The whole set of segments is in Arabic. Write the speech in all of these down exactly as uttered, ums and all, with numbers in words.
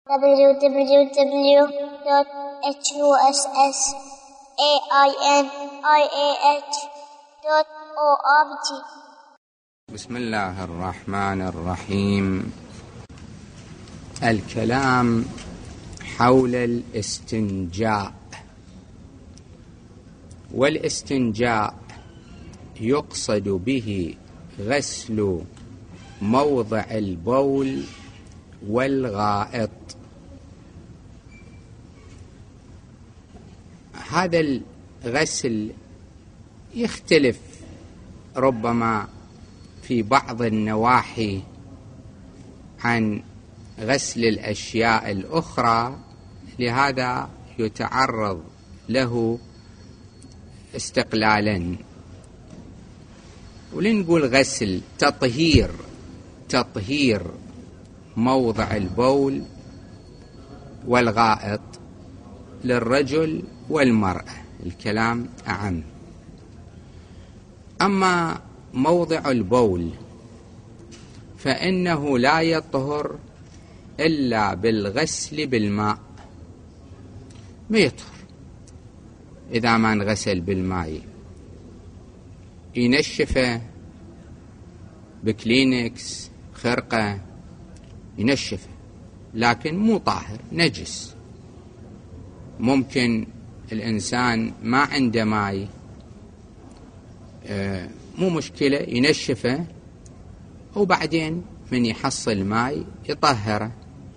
w w w dot huss ain I A H dot org. بسم الله الرحمن الرحيم. الكلام حول الاستنجاء. والاستنجاء يقصد به غسل موضع البول والغائط. هذا الغسل يختلف ربما في بعض النواحي عن غسل الأشياء الأخرى، لهذا يتعرض له استقلالا. ولنقول غسل تطهير تطهير موضع البول والغائط للرجل والمرأة، الكلام أعم. أما موضع البول فإنه لا يطهر إلا بالغسل بالماء، ما يطهر إذا ما انغسل بالماء. ينشفه بكلينكس خرقة، ينشفه لكن مو طاهر، نجس. ممكن الإنسان ما عنده ماء، آه مو مشكلة، ينشفه وبعدين من يحصل ماء يطهره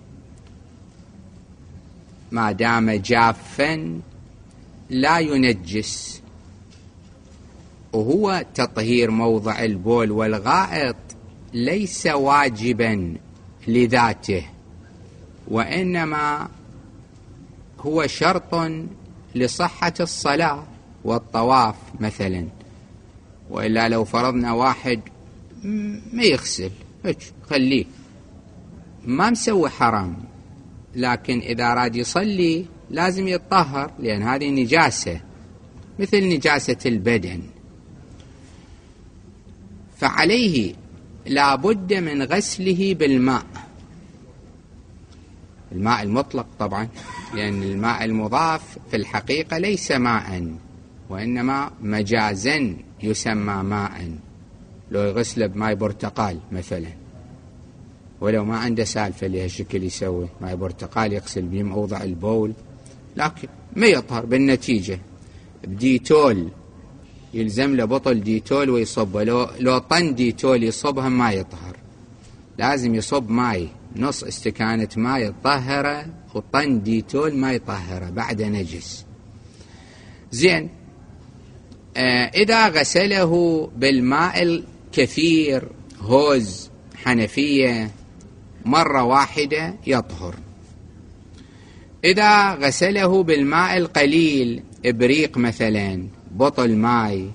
ما دام جافا لا ينجس. وهو تطهير موضع البول والغائط ليس واجبا لذاته، وإنما هو شرط لصحة الصلاة والطواف مثلا. وإلا لو فرضنا واحد ما يغسل، خليه ما مسوي حرام، لكن إذا راد يصلي لازم يتطهر، لأن هذه نجاسة مثل نجاسة البدن، فعليه لا بد من غسله بالماء، الماء المطلق طبعا، لأن الماء المضاف في الحقيقة ليس ماء، وإنما مجازا يسمى ماء. لو يغسل بماء برتقال مثلا، ولو ما عنده سالفة لهالشكل يسوي ماء برتقال يغسل به موضع البول، لكن ما يطهر بالنتيجة. بديتول يلزم له بطل ديتول ويصبه، لو, لو طن ديتول يصبها ما يطهر، لازم يصب ماء نص استكانة ماء يطهره، وطن ديتول ما يطهره بعد نجس. زين، آه إذا غسله بالماء الكثير هوز حنفية مرة واحدة يطهر. إذا غسله بالماء القليل إبريق مثلا بطل ماء،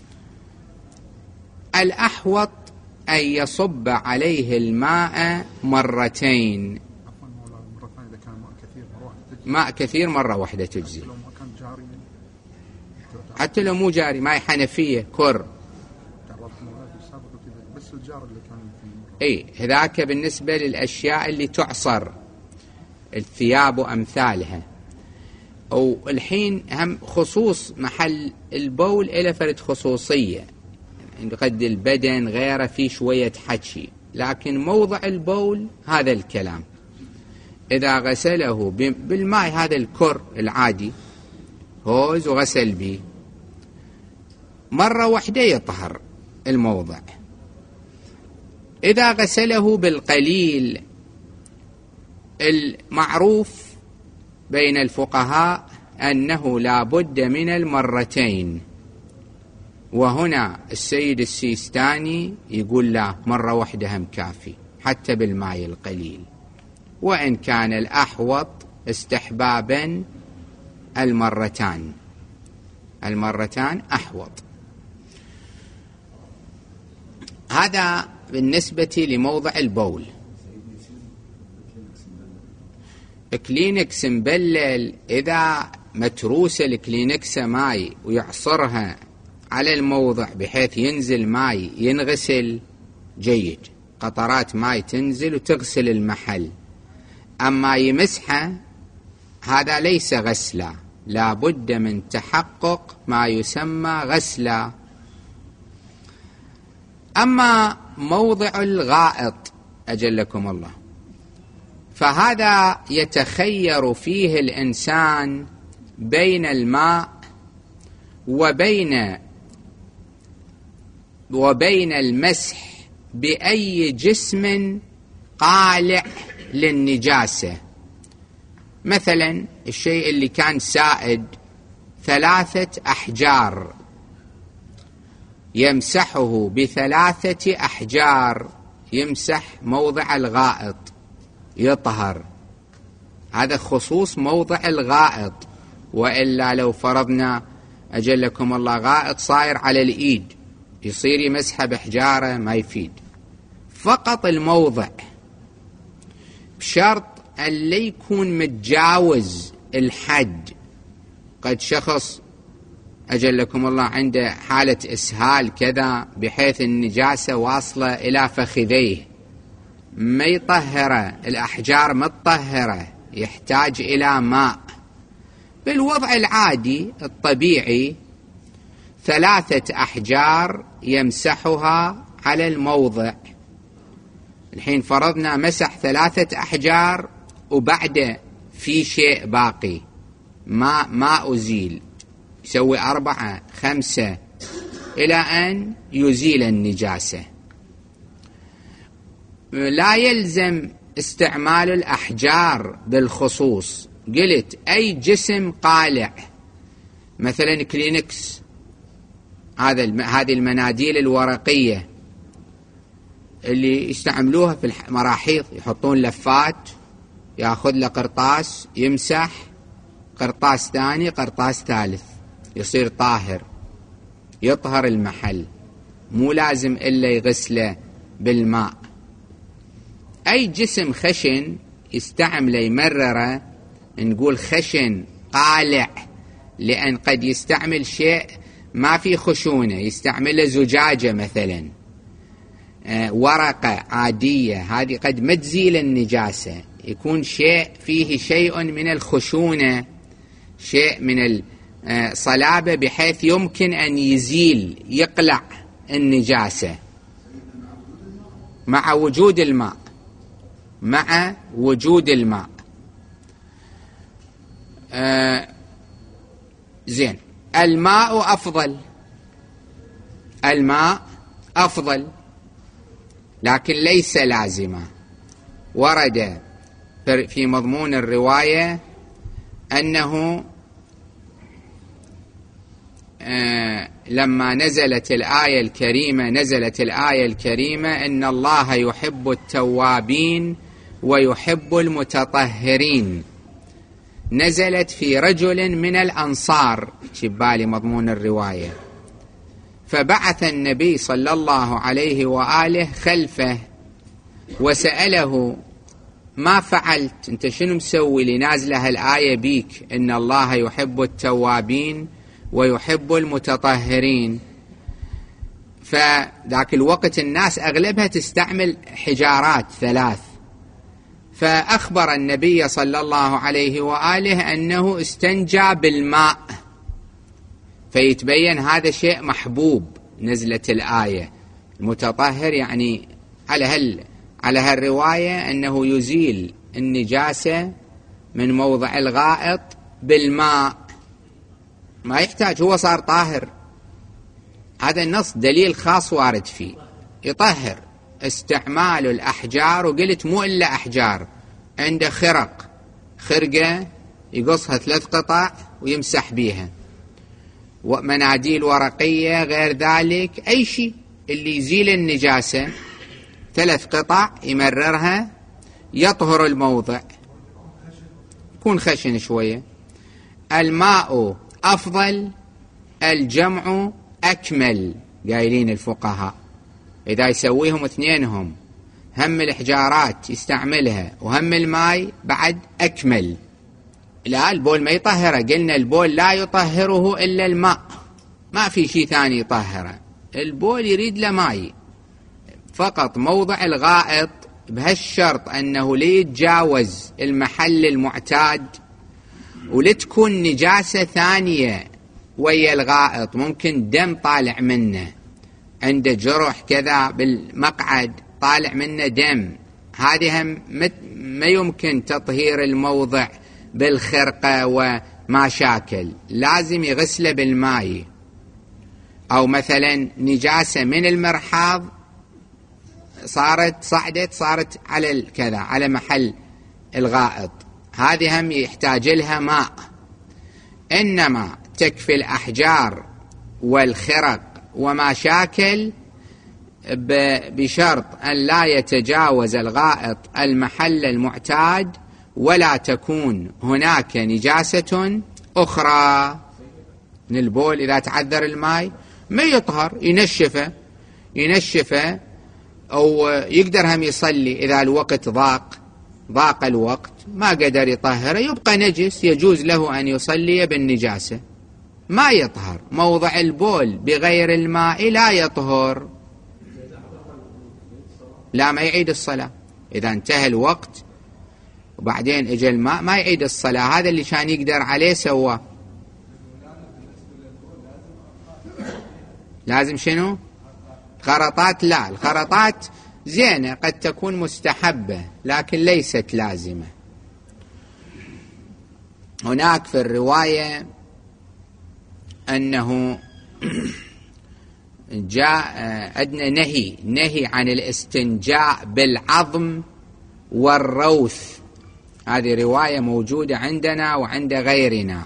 الأحوط أن يصب عليه الماء مرتين. ماء كثير مرة واحدة تجزي، حتى لو مو جاري، ماء حنفية كر. اي هذاك بالنسبة للأشياء اللي تعصر، الثياب وأمثالها. أو الحين هم خصوص محل البول إلى فرد خصوصية، قد البدن غيره فيه شوية حكي، لكن موضع البول هذا الكلام. إذا غسله بالماء هذا الكر العادي هوز وغسل به مرة واحدة يطهر الموضع. إذا غسله بالقليل، المعروف بين الفقهاء أنه لا بد من المرتين، وهنا السيد السيستاني يقول لا، مرة واحدة هم كافي حتى بالماء القليل، وإن كان الأحوط استحبابا المرتان، المرتان أحوط. هذا بالنسبة لموضع البول. كلينكس مبلل، إذا متروسة الكلينكس ماي ويعصرها على الموضع بحيث ينزل ماي ينغسل، جيد، قطرات ماي تنزل وتغسل المحل. أما يمسحه هذا ليس غسلا، لا بد من تحقق ما يسمى غسلا. أما موضع الغائط أجلكم الله، فهذا يتخير فيه الإنسان بين الماء وبين وبين المسح بأي جسم قالع للنجاسة. مثلا الشيء اللي كان سائد ثلاثة أحجار، يمسحه بثلاثة أحجار، يمسح موضع الغائط يطهر. هذا خصوص موضع الغائط، وإلا لو فرضنا أجلكم الله غائط صاير على الإيد يصير يمسحه بحجارة ما يفيد. فقط الموضع، بشرط أن لا يكون متجاوز الحد. قد شخص أجلكم الله عنده حالة إسهال كذا بحيث النجاسة واصلة إلى فخذيه، ما يطهره، الأحجار متطهرة، يحتاج إلى ماء. بالوضع العادي الطبيعي ثلاثة أحجار يمسحها على الموضع. الحين فرضنا مسح ثلاثة أحجار وبعد في شيء باقي ما ما أزيل، يسوي أربعة خمسة إلى أن يزيل النجاسة. لا يلزم استعمال الأحجار بالخصوص. قلت أي جسم قالع، مثلا كلينكس، هذا هذه المناديل الورقية اللي يستعملوها في المراحيض، يحطون لفات، ياخذ له قرطاس يمسح، قرطاس ثاني، قرطاس ثالث، يصير طاهر، يطهر المحل، مو لازم إلا يغسله بالماء. أي جسم خشن يستعمله يمرره، نقول خشن قالع، لأن قد يستعمل شيء ما في خشونة، يستعمله زجاجة مثلا، آه ورقة عادية، هذه قد ما تزيل النجاسة. يكون شيء فيه شيء من الخشونة، شيء من الصلابة، بحيث يمكن أن يزيل يقلع النجاسة مع وجود الماء، مع وجود الماء. آه زين، الماء أفضل، الماء أفضل، لكن ليس لازما. ورد في مضمون الرواية أنه آه لما نزلت الآية الكريمة نزلت الآية الكريمة إن الله يحب التوابين ويحب المتطهرين، نزلت في رجل من الأنصار، شبالي مضمون الرواية. فبعث النبي صلى الله عليه وآله خلفه وسأله: ما فعلت؟ أنت شنو مسوي لي نازلة الآية بيك إن الله يحب التوابين ويحب المتطهرين؟ فذاك الوقت الناس أغلبها تستعمل حجارات ثلاث، فأخبر النبي صلى الله عليه وآله أنه استنجى بالماء، فيتبين هذا شيء محبوب. نزلت الآية المتطهر، يعني على هال على هالرواية أنه يزيل النجاسة من موضع الغائط بالماء، ما يحتاج، هو صار طاهر. هذا النص دليل خاص وارد فيه، يطهر. استعمال الأحجار، وقلت مو إلا أحجار، عنده خرق، خرقة يقصها ثلاث قطع ويمسح بيها، ومناديل ورقية غير ذلك، أي شيء اللي يزيل النجاسة، ثلاث قطع يمررها، يطهر الموضع، يكون خشن شوية. الماء أفضل، الجمع أكمل، قايلين الفقهاء. إذا يسويهم اثنينهم، هم الحجارات يستعملها وهم الماء، بعد أكمل. لا، البول ما يطهره، قلنا البول لا يطهره إلا الماء، ما في شيء ثاني يطهره. البول يريد له ماء فقط. موضع الغائط بهالشرط أنه ليتجاوز المحل المعتاد ولتكون نجاسة ثانية ويا الغائط، ممكن دم طالع منه، عنده جرح كذا بالمقعد طالع منه دم، هذه هم ما يمكن تطهير الموضع بالخرقة ومشاكل، لازم يغسله بالماء. أو مثلا نجاسة من المرحاض صارت صعدت صارت على كذا على محل الغائط، هذه هم يحتاج لها ماء. إنما تكفي الأحجار والخرق ومشاكل بشرط أن لا يتجاوز الغائط المحل المعتاد ولا تكون هناك نجاسة أخرى. من البول إذا تعذر الماء ما يطهر، ينشفه ينشفه أو يقدر هم يصلي إذا الوقت ضاق ضاق الوقت ما قدر يطهره يبقى نجس، يجوز له أن يصلي بالنجاسة ما يطهر. موضع البول بغير الماء لا يطهر، لا ما يعيد الصلاة إذا انتهى الوقت وبعدين اجى الماء ما يعيد الصلاة، هذا اللي كان يقدر عليه سواه. لازم شنو؟ خرطات؟ لا، الخرطات زينة قد تكون مستحبة لكن ليست لازمة. هناك في الرواية أنه جاء عندنا نهي نهي عن الاستنجاء بالعظم والروث، هذه رواية موجودة عندنا وعند غيرنا.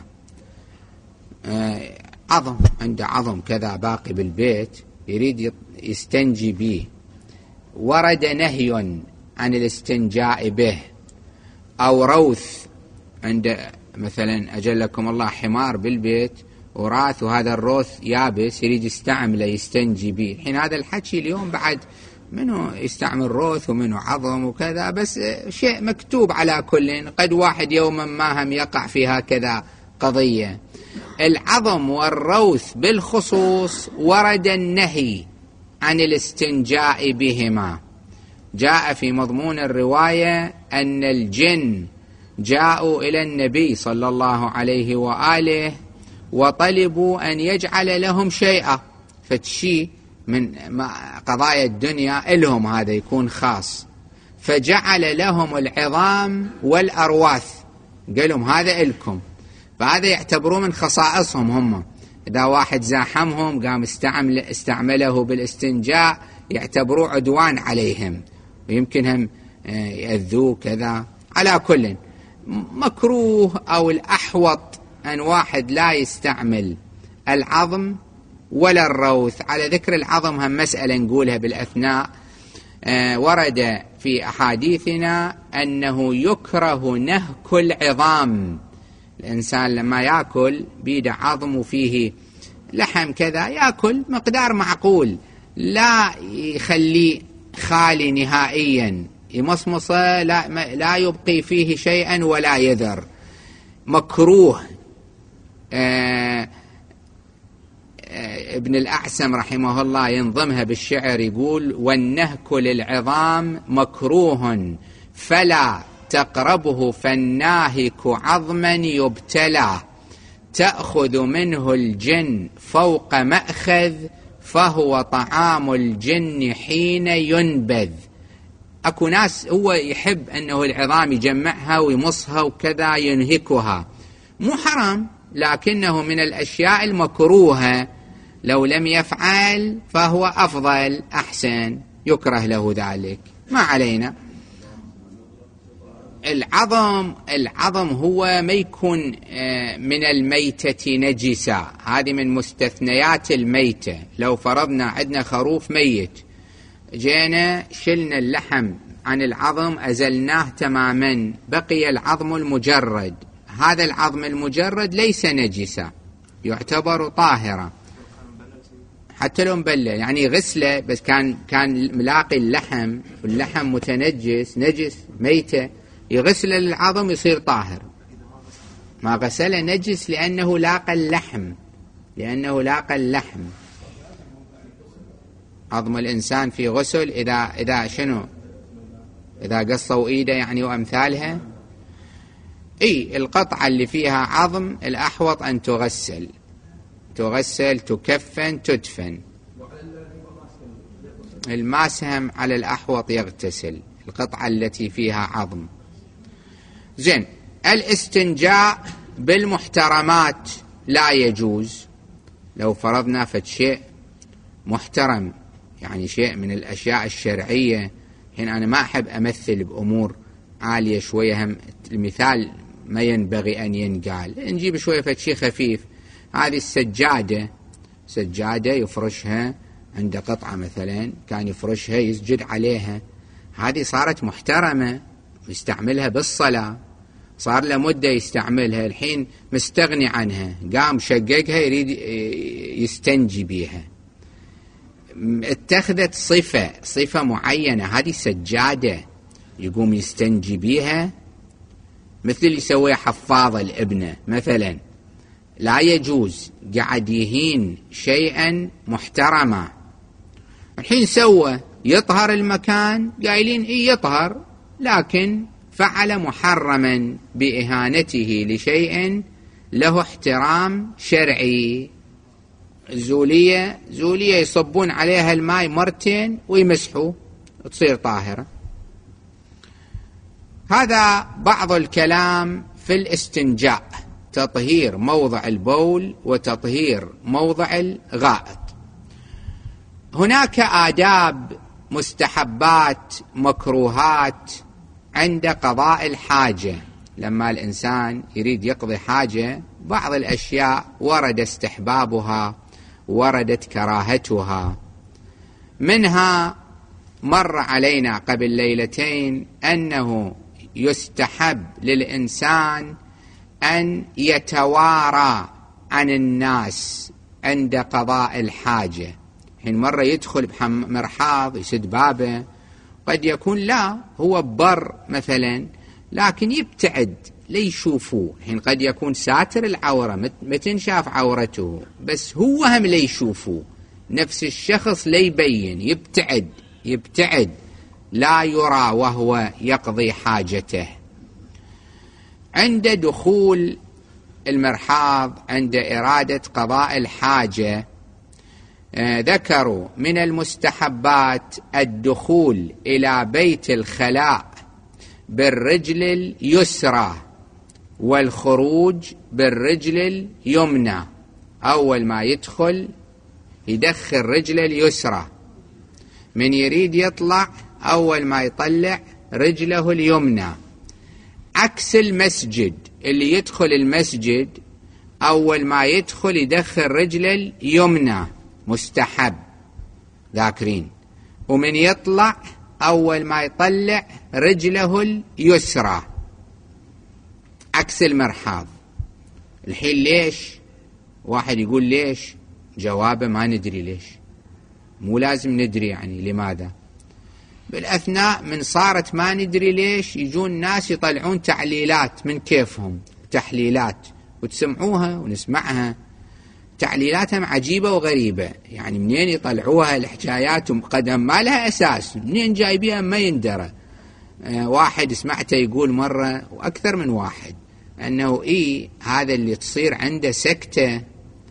عظم، عنده عظم كذا باقي بالبيت يريد يستنجي به، ورد نهي عن الاستنجاء به. أو روث، عند مثلا أجلكم الله حمار بالبيت وراث وهذا الروث يابس يريد يستعمله يستنجي به. الحين هذا الحكي اليوم بعد منه يستعمل روث ومنه عظم وكذا، بس شيء مكتوب على كل، قد واحد يوما ما هم يقع في هكذا قضية. العظم والروث بالخصوص ورد النهي عن الاستنجاء بهما. جاء في مضمون الرواية أن الجن جاءوا إلى النبي صلى الله عليه وآله وطلبوا أن يجعل لهم شيئا، فتشي من قضايا الدنيا إلهم هذا يكون خاص، فجعل لهم العظام والأرواث، قالهم هذا إلكم، فهذا يعتبروه من خصائصهم هم. إذا واحد زاحمهم قام استعمل استعمله بالاستنجاء يعتبروه عدوان عليهم ويمكن هم يأذوه كذا. على كل مكروه أو الأحوط أن واحد لا يستعمل العظم ولا الروث. على ذكر العظم هم مسألة نقولها بالأثناء، آه ورد في أحاديثنا أنه يكره نهك العظام. الإنسان لما يأكل بيده عظم وفيه لحم كذا يأكل مقدار معقول، لا يخلي خالي نهائيا، يمصمصه لا, لا يبقي فيه شيئا ولا يذر، مكروه. آه آه ابن الأعسم رحمه الله ينظمها بالشعر يقول: والنهك للعظام مكروه فلا تقربه فالناهك عظما يبتلى، تأخذ منه الجن فوق مأخذ فهو طعام الجن حين ينبذ. أكو ناس هو يحب أنه العظام يجمعها ويمصها وكذا ينهكها، مو حرام لكنه من الأشياء المكروهة، لو لم يفعل فهو أفضل أحسن، يكره له ذلك، ما علينا. العظم العظم هو ما يكون من الميتة نجسة، هذه من مستثنيات الميتة. لو فرضنا عندنا خروف ميت جينا شلنا اللحم عن العظم أزلناه تماما، بقي العظم المجرد، هذا العظم المجرد ليس نجسة، يعتبر طاهرة حتى لو مبلل، يعني غسله بس كان كان ملاقي اللحم واللحم متنجس نجس ميتة، يغسل العظم يصير طاهر. ما غسله نجس لأنه لاقى اللحم، لأنه لاقى اللحم. عظم الإنسان في غسل إذا إذا شنو إذا قصوا إيده يعني وأمثالها. إي القطعة اللي فيها عظم الأحوط أن تغسل تغسل تكفن تدفن. الماسهم على الأحوط يغتسل القطعة التي فيها عظم. زين، الاستنجاء بالمحترمات لا يجوز. لو فرضنا فد شيء محترم، يعني شيء من الأشياء الشرعية، حين أنا ما أحب أمثل بأمور عالية شوية، هم المثال ما ينبغي أن ينقال، نجيب شوية فد شيء خفيف. هذه السجادة سجادة يفرشها عند قطعة مثلا، كان يفرشها يسجد عليها، هذه صارت محترمة يستعملها بالصلاة، صار له مدة يستعملها، الحين مستغني عنها، قام شققها يريد يستنجي بيها، اتخذت صفة صفة معينة، هذه سجادة يقوم يستنجي بيها، مثل اللي يسوي حفاظة لابنه مثلا. لا يجوز، قاعد يهين شيئا محترما. الحين سوى يطهر المكان، قايلين إيه يطهر، لكن فعل محرما بإهانته لشيء له احترام شرعي. زولية زولية يصبون عليها الماء مرتين ويمسحوا تصير طاهرة. هذا بعض الكلام في الاستنجاء، تطهير موضع البول وتطهير موضع الغائط. هناك آداب، مستحبات، مكروهات عند قضاء الحاجة. لما الإنسان يريد يقضي حاجة، بعض الأشياء ورد استحبابها، وردت كراهتها. منها مر علينا قبل ليلتين أنه يستحب للإنسان أن يتوارى عن الناس عند قضاء الحاجة. حين مرة يدخل بمرحاض يسد بابه، قد يكون لا هو بر مثلا، لكن يبتعد ليشوفوه. حين قد يكون ساتر العورة، ما تنشاف عورته، بس هو هم ليشوفوه، نفس الشخص ليبين، يبتعد يبتعد لا يرى وهو يقضي حاجته. عند دخول المرحاض، عند إرادة قضاء الحاجة، ذكروا من المستحبات الدخول إلى بيت الخلاء بالرجل اليسرى والخروج بالرجل اليمنى. أول ما يدخل يدخل رجل اليسرى، من يريد يطلع أول ما يطلع رجله اليمنى. عكس المسجد، اللي يدخل المسجد أول ما يدخل يدخل رجل اليمنى، مستحب ذاكرين، ومن يطلع أول ما يطلع رجله اليسرى. عكس المرحاض. الحين ليش؟ واحد يقول ليش؟ جوابه ما ندري ليش، مو لازم ندري يعني لماذا. بالأثناء من صارت ما ندري ليش، يجون ناس يطلعون تعليلات من كيفهم، تحليلات، وتسمعوها ونسمعها، تعليلاتهم عجيبة وغريبة، يعني منين يطلعوها الحكايات قدم ما لها أساس، منين جايبيها ما يندرى. آه واحد سمعته يقول مرة، وأكثر من واحد، أنه إيه هذا اللي تصير عنده سكتة،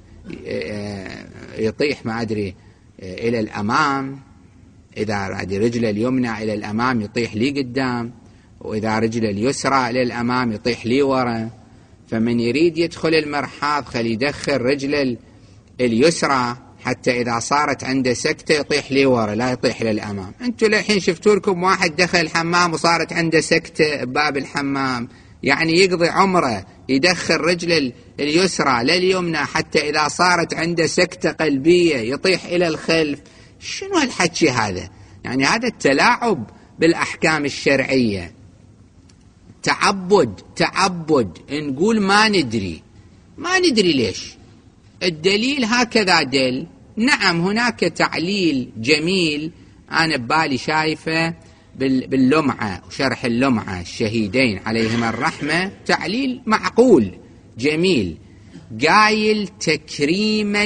آه يطيح ما أدري آه إلى الأمام، إذا رجل اليمنى إلى الأمام يطيح لي قدام، وإذا رجل اليسرى إلى الأمام يطيح لي ورا. فمن يريد يدخل المرحاض خلي يدخل رجل اليسرى، حتى إذا صارت عنده سكتة يطيح لي ورا، لا يطيح للأمام. أنتوا الحين شفتوا لكم واحد دخل الحمام وصارت عنده سكتة باب الحمام، يعني يقضي عمره يدخل رجل اليسرى لليمنى، حتى إذا صارت عنده سكتة قلبية يطيح إلى الخلف. شنو هالحكي هذا؟ يعني هذا التلاعب بالأحكام الشرعية، تعبد تعبد. نقول ما ندري، ما ندري ليش، الدليل هكذا دل. نعم هناك تعليل جميل أنا ببالي شايفه باللمعة وشرح اللمعة الشهيدين عليهم الرحمة، تعليل معقول جميل، قايل تكريما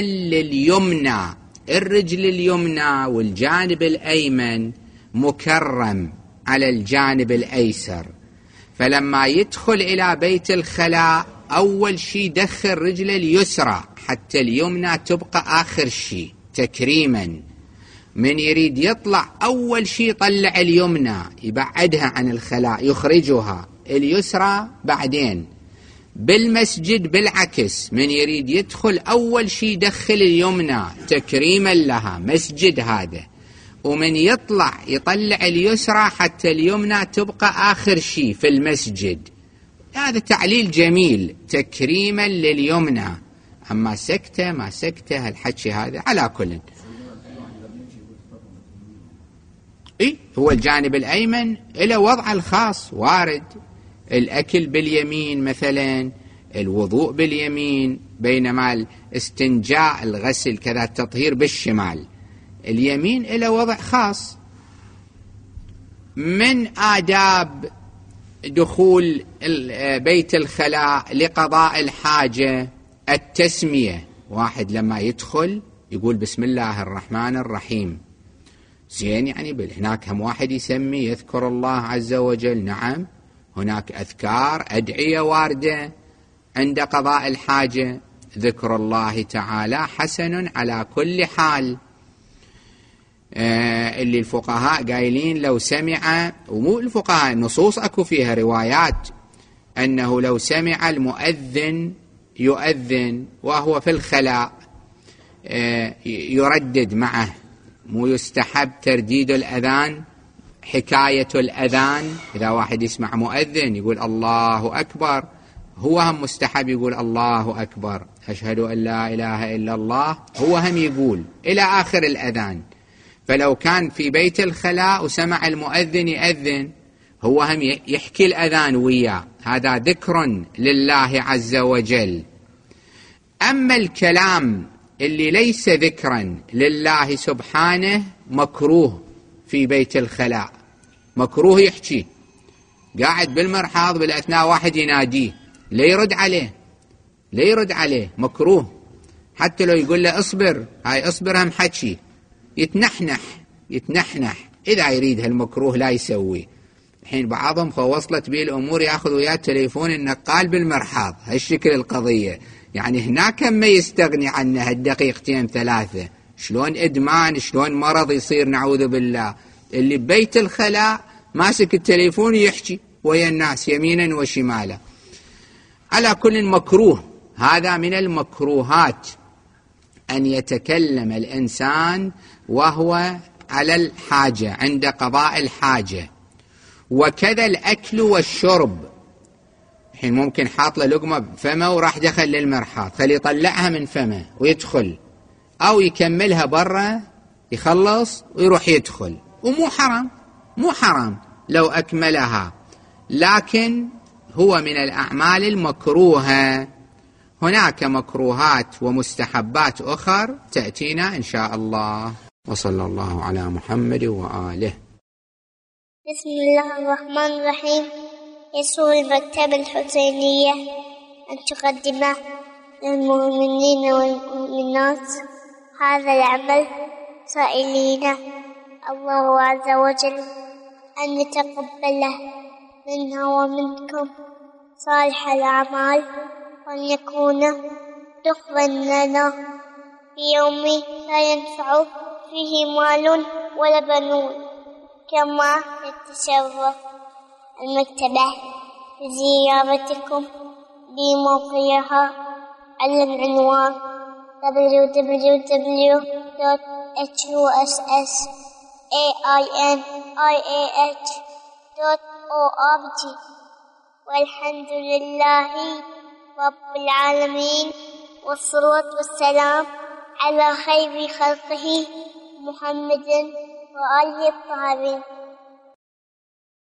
لليمنى، الرجل اليمنى والجانب الأيمن مكرم على الجانب الأيسر، فلما يدخل إلى بيت الخلاء أول شيء دخل رجله اليسرى حتى اليمنى تبقى آخر شيء تكريما. من يريد يطلع أول شيء طلع اليمنى يبعدها عن الخلاء يخرجها، اليسرى بعدين. بالمسجد بالعكس، من يريد يدخل أول شيء دخل اليمنى تكريما لها، مسجد هذا، ومن يطلع يطلع اليسرى حتى اليمنى تبقى آخر شيء في المسجد. هذا تعليل جميل تكريما لليمنى. أما سكتة ما سكتة هالحكي هذا على كل. إيه هو الجانب الأيمن له وضع الخاص وارد، الأكل باليمين مثلا، الوضوء باليمين، بينما الاستنجاء الغسل كذا التطهير بالشمال. اليمين له وضع خاص. من آداب دخول بيت الخلاء لقضاء الحاجة التسمية. واحد لما يدخل يقول بسم الله الرحمن الرحيم، زين، يعني هناك هم واحد يسمي يذكر الله عز وجل، نعم هناك أذكار أدعية واردة عند قضاء الحاجة، ذكر الله تعالى حسن على كل حال. آه اللي الفقهاء قايلين لو سمع، ومو الفقهاء، النصوص أكو فيها روايات أنه لو سمع المؤذن يؤذن وهو في الخلاء آه يردد معه، مو يستحب ترديد الأذان، حكاية الأذان. إذا واحد يسمع مؤذن يقول الله أكبر، هو هم مستحب يقول الله أكبر، أشهد أن لا إله إلا الله، هو هم يقول إلى آخر الأذان. فلو كان في بيت الخلاء وسمع المؤذن يأذن، هو هم يحكي الأذان وياه، هذا ذكر لله عز وجل. أما الكلام اللي ليس ذكرا لله سبحانه مكروه في بيت الخلاء، مكروه يحكي قاعد بالمرحاض بالأثناء واحد يناديه لا يرد عليه، لا يرد عليه، مكروه. حتى لو يقول له اصبر، هاي اصبر هم حكي، يتنحنح يتنحنح. إذا يريد هالمكروه لا يسوي. الحين بعضهم خوصلت به الأمور يأخذ وياه تليفون النقال بالمرحاض، هالشكل القضية، يعني هناك ما يستغني عنه هالدقيقتين ثلاثة. شلون إدمان، شلون مرض يصير نعوذ بالله. اللي ببيت الخلاء ماسك التليفون يحكي ويا الناس يمينا وشمالا. على كل مكروه، هذا من المكروهات أن يتكلم الإنسان وهو على الحاجة عند قضاء الحاجة. وكذا الأكل والشرب. الحين ممكن حاط له لقمة بفمه وراح دخل للمرحاض، خلي يطلعها من فمه ويدخل، أو يكملها برا يخلص ويروح يدخل، ومو حرام، مو حرام لو أكملها، لكن هو من الأعمال المكروهة. هناك مكروهات ومستحبات أخر تأتينا إن شاء الله. وصلى الله على محمد وآله. بسم الله الرحمن الرحيم. يسر المكتبة الحسينية أن تقدم للمؤمنين والمؤمنات هذا العمل، سائلين الله عز وجل أن يتقبله منا ومنكم صالح الأعمال، وأن يكون دخلا لنا في يوم لا ينفع فيه مال ولا بنون. كما يتشرف المكتبة بزيارتكم بموقعها على العنوان دبليو دبليو دبليو دوت إتش يو إس إس إيه آي إن آي إيه إتش دوت أو آر جي. والحمد لله رب العالمين، والصلاة والسلام على خير خلقه محمد وآله الطاهرين.